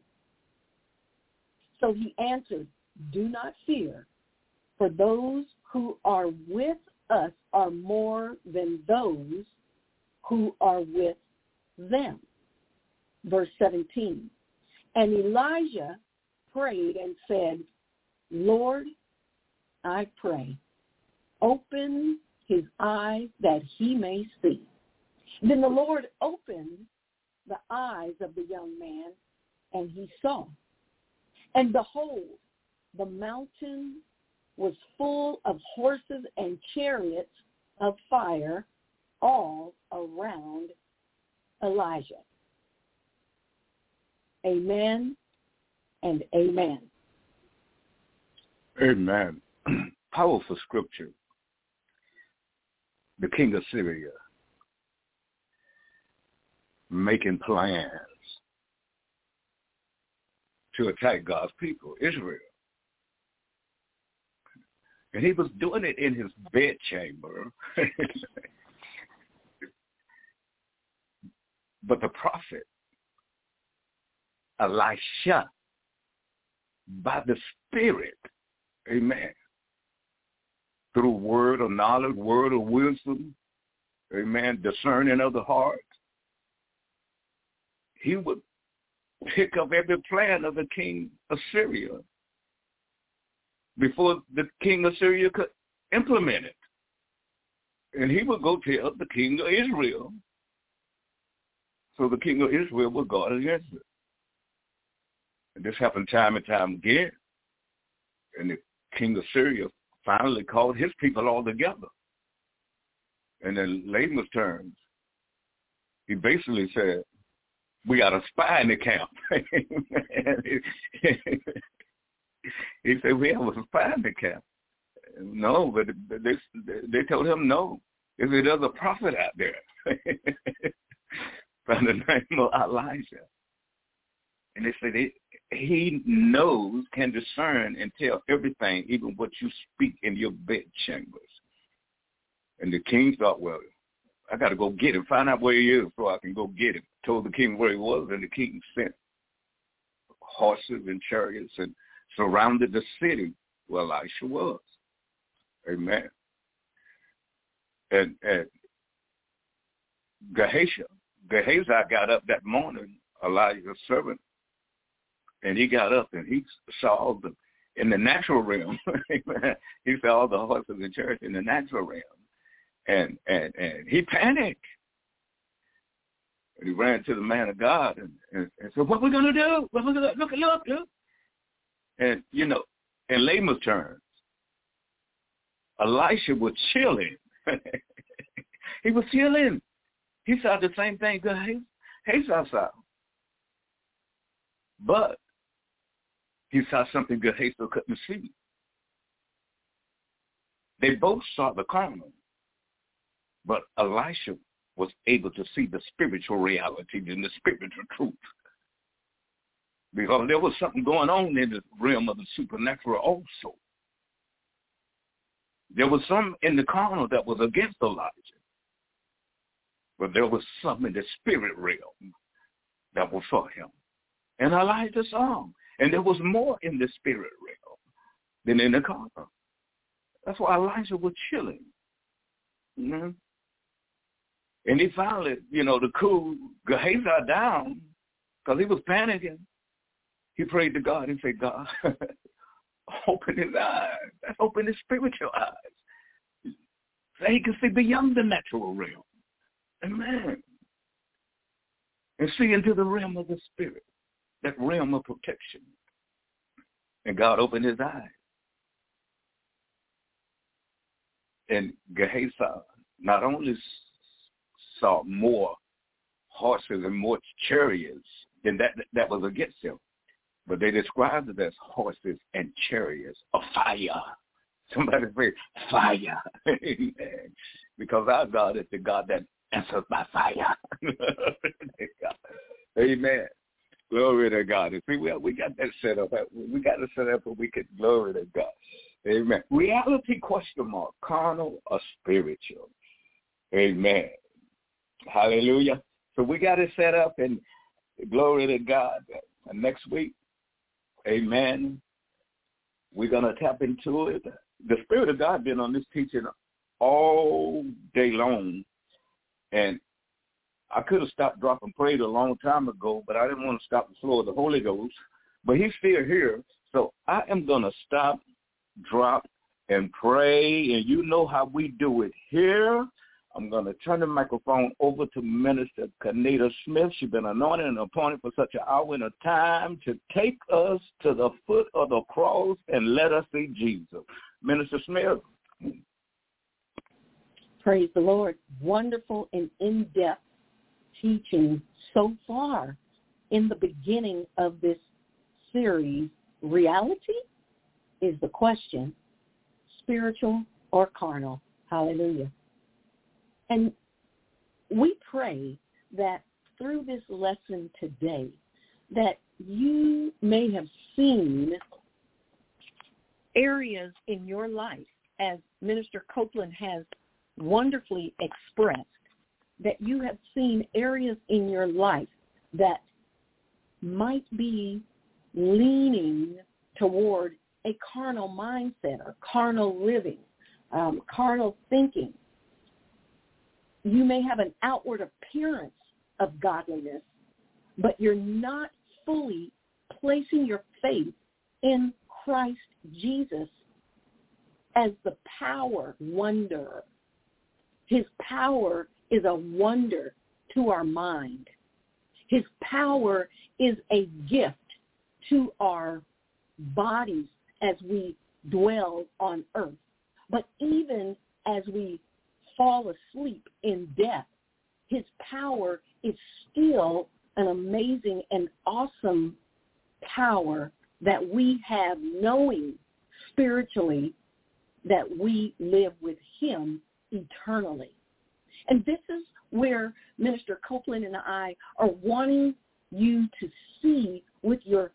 So he answered, do not fear, for those who are with us are more than those who are with them. Verse 17, and Elijah prayed and said, Lord, I pray, open his eyes that he may see. Then the Lord opened the eyes of the young man, and he saw. And behold, the mountain was full of horses and chariots of fire all around Elijah. Amen and amen.
Amen. Powerful scripture. The king of Syria making plans to attack God's people, Israel. And he was doing it in his bedchamber. But the prophet, Elisha, by the Spirit, amen, through word of knowledge, word of wisdom, amen, discerning of the heart, he would pick up every plan of the king of Syria before the king of Syria could implement it. And he would go tell the king of Israel. So the king of Israel would guard against it. And this happened time and time again. And the king of Syria finally called his people all together. And in layman's terms, he basically said, we got a spy in the camp. He said, we have a spy in the camp. No, but they told him no. If there's a prophet out there by the name of Elijah. And they said, he knows, can discern, and tell everything, even what you speak in your bed chambers. And the king thought, well, I got to go get him, find out where he is so I can go get him. Told the king where he was, and the king sent horses and chariots and surrounded the city where Elisha was. Amen. And Gehazi got up that morning, Elijah's servant, and he got up and he saw them in the natural realm. He saw all the horses and chariots in the natural realm. And he panicked. And he ran to the man of God and said, what are we going to do? What are we going to do? Look. And, you know, in layman's terms, Elisha was chilling. He was chilling. He saw the same thing Gehazi saw. But he saw something Gehazi couldn't see. They both saw the carnal, but Elisha was able to see the spiritual reality and the spiritual truth. Because there was something going on in the realm of the supernatural also. There was some in the carnal that was against Elijah. But there was some in the spirit realm that was for him. And Elijah saw him. And there was more in the spirit realm than in the carnal. That's why Elijah was chilling. You know? And he finally, you know, to cool Gehazi down because he was panicking. He prayed to God and said, God, open his eyes. Open his spiritual eyes. So he can see beyond the natural realm. Amen. And see into the realm of the spirit, that realm of protection. And God opened his eyes. And Gehazi not only saw more horses and more chariots than that was against him, but they described it as horses and chariots of fire. Somebody say fire. Amen. Because our God is the God that answers by fire. Amen. Glory to God. And see, we got that set up. We got it set up where we can glory to God. Amen. Reality question mark, carnal or spiritual. Amen. Hallelujah. So we got it set up, and glory to God. And next week, amen, we're going to tap into it. The Spirit of God been on this teaching all day long, and I could have stopped, dropped, and prayed a long time ago, but I didn't want to stop the flow of the Holy Ghost. But he's still here, so I am going to stop, drop, and pray, and you know how we do it here. I'm going to turn the microphone over to Minister Kanita Smith. She's been anointed and appointed for such an hour and a time to take us to the foot of the cross and let us see Jesus. Minister Smith.
Praise the Lord. Wonderful and in-depth teaching so far in the beginning of this series. Reality is the question, spiritual or carnal. Hallelujah. And we pray that through this lesson today that you may have seen areas in your life, as Minister Copeland has wonderfully expressed, that you have seen areas in your life that might be leaning toward a carnal mindset or carnal living, carnal thinking. You may have an outward appearance of godliness, but you're not fully placing your faith in Christ Jesus as the power wonder. His power is a wonder to our mind. His power is a gift to our bodies as we dwell on earth. But even as we fall asleep in death, his power is still an amazing and awesome power that we have, knowing spiritually that we live with him eternally. And this is where Minister Copeland and I are wanting you to see with your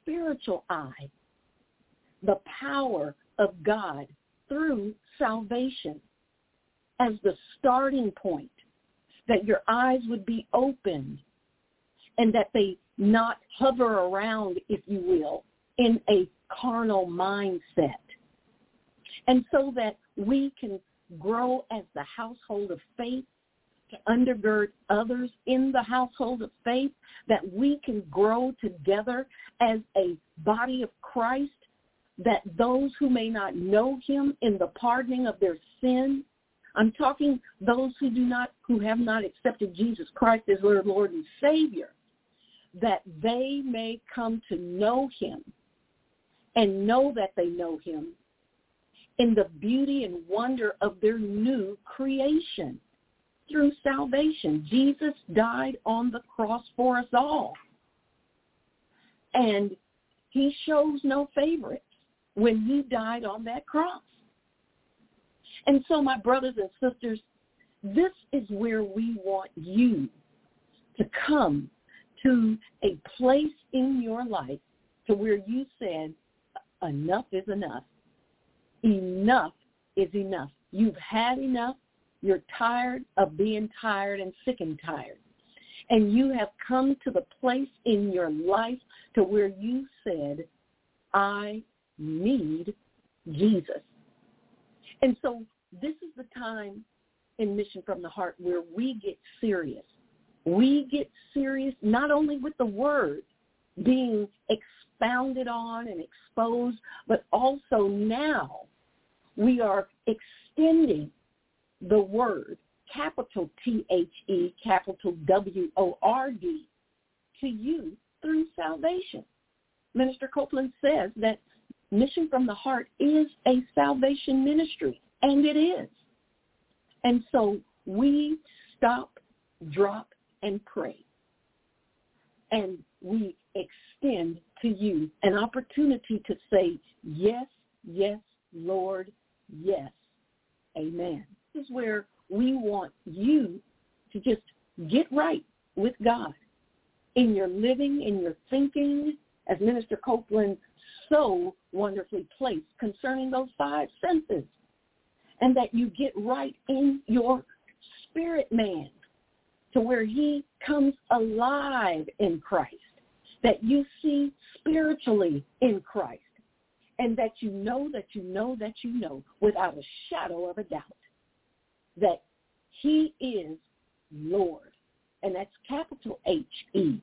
spiritual eye the power of God through salvation as the starting point, that your eyes would be opened and that they not hover around, if you will, in a carnal mindset. And so that we can grow as the household of faith, to undergird others in the household of faith, that we can grow together as a body of Christ, that those who may not know him in the pardoning of their sin, I'm talking those who have not accepted Jesus Christ as their Lord and Savior, that they may come to know him and know that they know him in the beauty and wonder of their new creation through salvation. Jesus died on the cross for us all. And he shows no favorites when he died on that cross. And so, my brothers and sisters, this is where we want you to come to a place in your life to where you said, enough is enough. Enough is enough. You've had enough. You're tired of being tired and sick and tired. And you have come to the place in your life to where you said, I need Jesus. And so this is the time in Mission from the Heart where we get serious. We get serious not only with the word being expounded on and exposed, but also now we are extending the word, capital T-H-E, capital W-O-R-D, to you through salvation. Minister Copeland says that Mission from the Heart is a salvation ministry, and it is. And so we stop, drop, and pray. And we extend to you an opportunity to say, yes, yes, Lord, yes, amen. This is where we want you to just get right with God in your living, in your thinking, as Minister Copeland so wonderfully placed concerning those five senses, and that you get right in your spirit man to where he comes alive in Christ, that you see spiritually in Christ, and that you know that you know that you know without a shadow of a doubt that he is Lord, and that's capital H-E-I-S.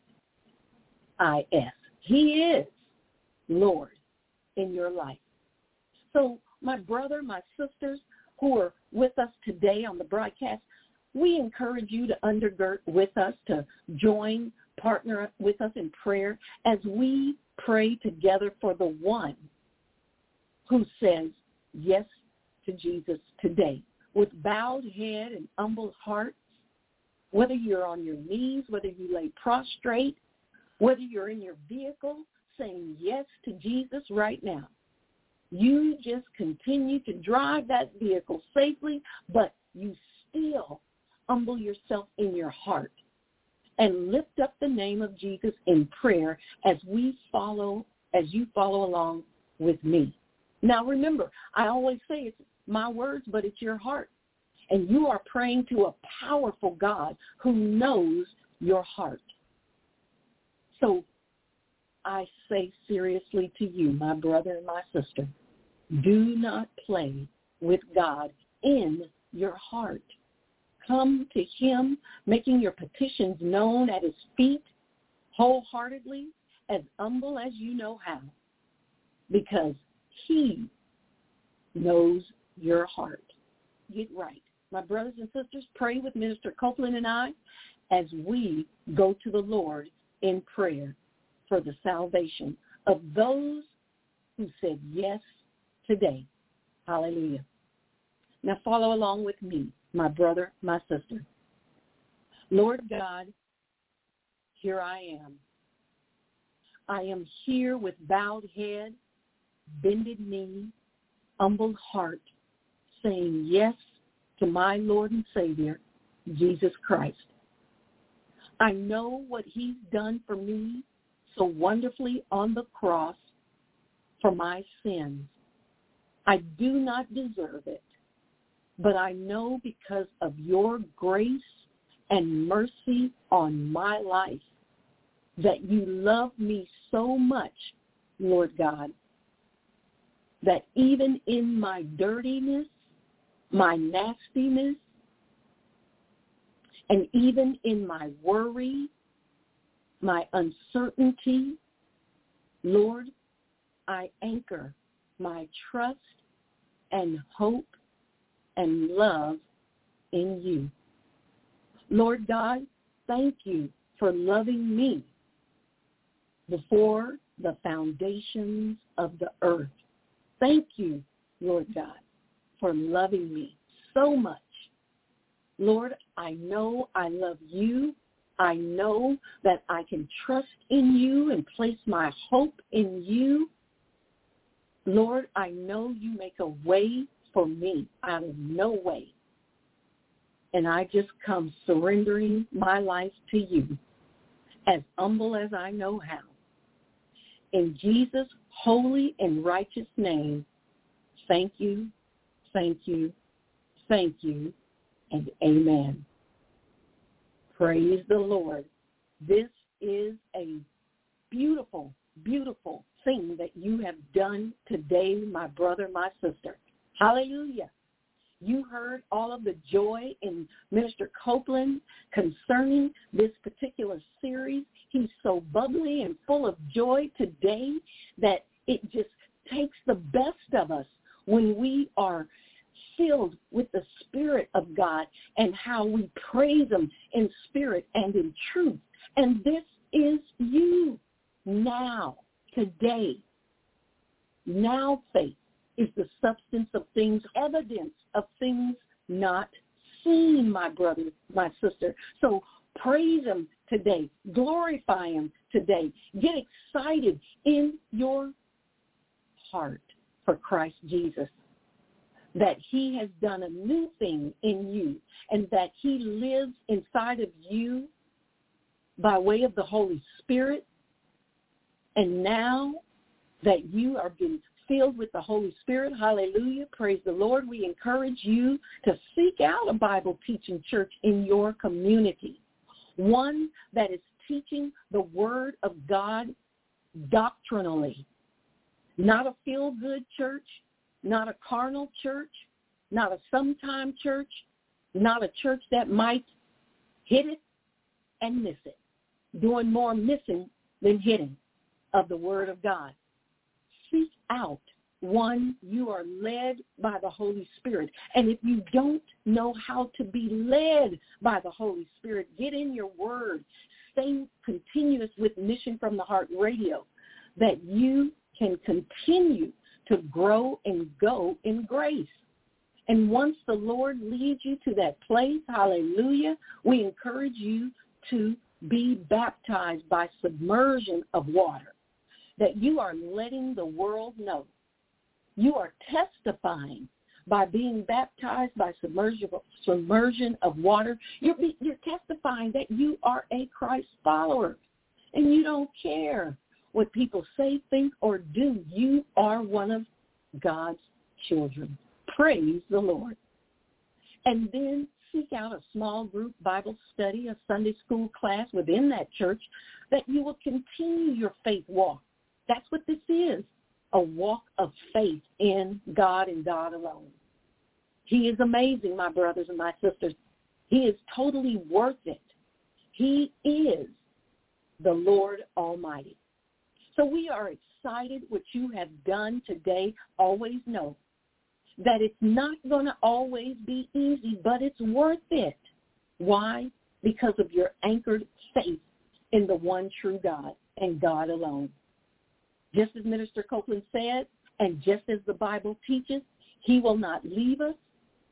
He is Lord in your life. So my brother, my sisters who are with us today on the broadcast, we encourage you to undergird with us, to join, partner with us in prayer as we pray together for the one who says yes to Jesus today. With bowed head and humble hearts, whether you're on your knees, whether you lay prostrate, whether you're in your vehicle saying yes to Jesus right now. You just continue to drive that vehicle safely, but you still humble yourself in your heart and lift up the name of Jesus in prayer as you follow along with me. Now remember, I always say it's my words, but it's your heart. And you are praying to a powerful God who knows your heart. So I say seriously to you, my brother and my sister, do not play with God in your heart. Come to him, making your petitions known at his feet, wholeheartedly, as humble as you know how, because he knows your heart. Get right. My brothers and sisters, pray with Minister Copeland and I as we go to the Lord in prayer for the salvation of those who said yes today. Hallelujah. Now follow along with me, my brother, my sister. Lord God, here I am. I am here with bowed head, bended knee, humbled heart, saying yes to my Lord and Savior, Jesus Christ. I know what he's done for me so wonderfully on the cross for my sins. I do not deserve it, but I know because of your grace and mercy on my life that you love me so much, Lord God, that even in my dirtiness, my nastiness, and even in my worry, my uncertainty, Lord, I anchor my trust and hope and love in you. Lord God, thank you for loving me before the foundations of the earth. Thank you, Lord God, for loving me so much. Lord, I know I love you. I know that I can trust in you and place my hope in you. Lord, I know you make a way for me out of no way. And I just come surrendering my life to you, as humble as I know how. In Jesus' holy and righteous name, thank you, thank you, thank you, and amen. Praise the Lord. This is a beautiful, beautiful thing that you have done today, my brother, my sister. Hallelujah. You heard all of the joy in Minister Copeland concerning this particular series. He's so bubbly and full of joy today that it just takes the best of us when we are filled with the Spirit of God and how we praise Him in spirit and in truth. And this is you now, today. Now faith is the substance of things, evidence of things not seen, my brother, my sister. So praise Him today. Glorify Him today. Get excited in your heart for Christ Jesus, that He has done a new thing in you and that He lives inside of you by way of the Holy Spirit. And now that you are being filled with the Holy Spirit, hallelujah, praise the Lord, we encourage you to seek out a Bible teaching church in your community, one that is teaching the Word of God doctrinally, not a feel-good church, not a carnal church, not a sometime church, not a church that might hit it and miss it, doing more missing than hitting of the Word of God. Seek out one you are led by the Holy Spirit. And if you don't know how to be led by the Holy Spirit, get in your Word. Stay continuous with Mission from the Heart Radio, that you can continue to grow and go in grace. And once the Lord leads you to that place, hallelujah, we encourage you to be baptized by submersion of water, that you are letting the world know. You are testifying by being baptized by submersion of water. You're testifying that you are a Christ follower, and you don't care what people say, think, or do. You are one of God's children. Praise the Lord. And then seek out a small group Bible study, a Sunday school class within that church, that you will continue your faith walk. That's what this is, a walk of faith in God and God alone. He is amazing, my brothers and my sisters. He is totally worth it. He is the Lord Almighty. So we are excited what you have done today. Always know that it's not going to always be easy, but it's worth it. Why? Because of your anchored faith in the one true God and God alone. Just as Minister Copeland said, and just as the Bible teaches, He will not leave us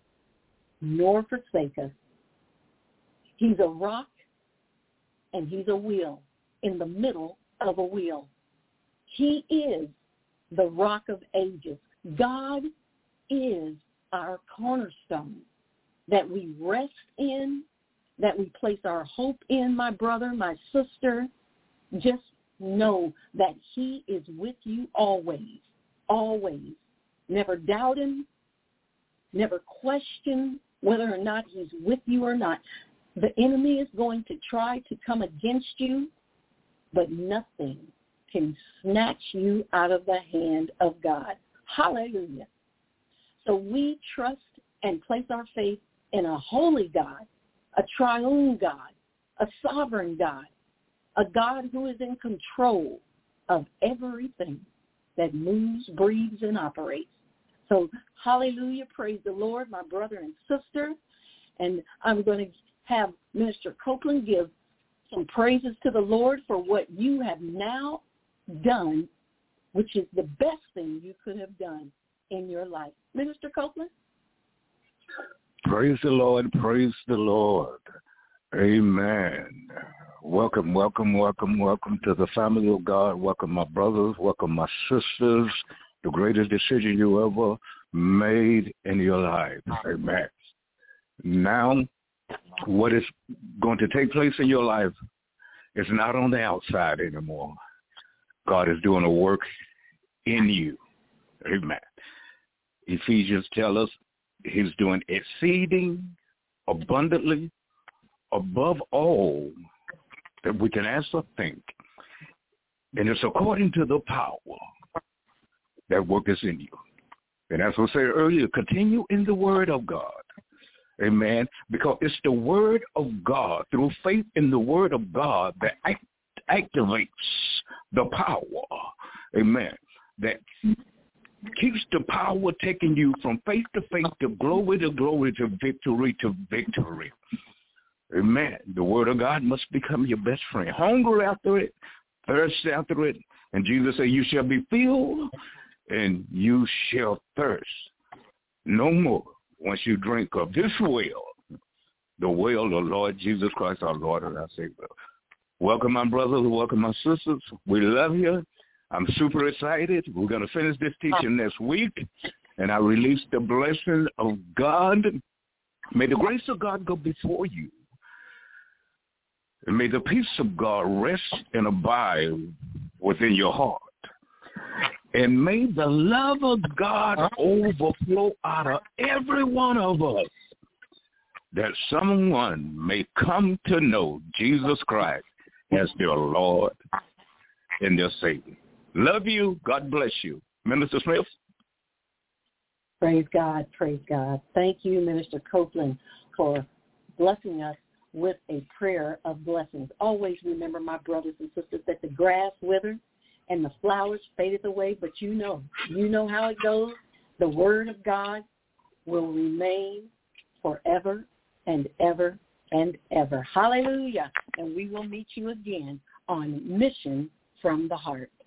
nor forsake us. He's a rock and He's a wheel in the middle of a wheel. He is the rock of ages. God is our cornerstone that we rest in, that we place our hope in, my brother, my sister. Just know that he is with you always, always. Never doubt him. Never question whether or not he's with you or not. The enemy is going to try to come against you, but nothing can snatch you out of the hand of God. Hallelujah. So we trust and place our faith in a holy God, a triune God, a sovereign God, a God who is in control of everything that moves, breathes, and operates. So hallelujah, praise the Lord, my brother and sister. And I'm going to have Minister Copeland give some praises to the Lord for what you have now done, which is the best thing you could have done in your life. Minister Copeland?
Praise the Lord, praise the Lord. Amen. Welcome, welcome, welcome, welcome to the family of God. Welcome my brothers, welcome my sisters. The greatest decision you ever made in your life. Amen. Now, what is going to take place in your life is not on the outside anymore. God is doing a work in you. Amen. Ephesians tell us he's doing exceeding abundantly above all that we can ask or think. And it's according to the power that worketh in you. And as I said earlier, continue in the word of God. Amen. Because it's the word of God, through faith in the word of God, that activates the power. Amen. That keeps the power taking you from faith to faith, to glory to victory to victory. Amen. The word of God must become your best friend. Hunger after it, thirst after it. And Jesus said, you shall be filled and you shall thirst no more once you drink of this well, the well of the Lord Jesus Christ, our Lord and our Savior. Welcome, my brothers. Welcome, my sisters. We love you. I'm super excited. We're going to finish this teaching next week, and I release the blessing of God. May the grace of God go before you. And may the peace of God rest and abide within your heart. And may the love of God overflow out of every one of us, that someone may come to know Jesus Christ as their Lord and their Savior. Love you. God bless you. Minister Smith?
Praise God. Praise God. Thank you, Minister Copeland, for blessing us with a prayer of blessings. Always remember, my brothers and sisters, that the grass withers and the flowers fadeth away, but you know how it goes. The word of God will remain forever and ever and ever. Hallelujah. And we will meet you again on Mission from the Heart.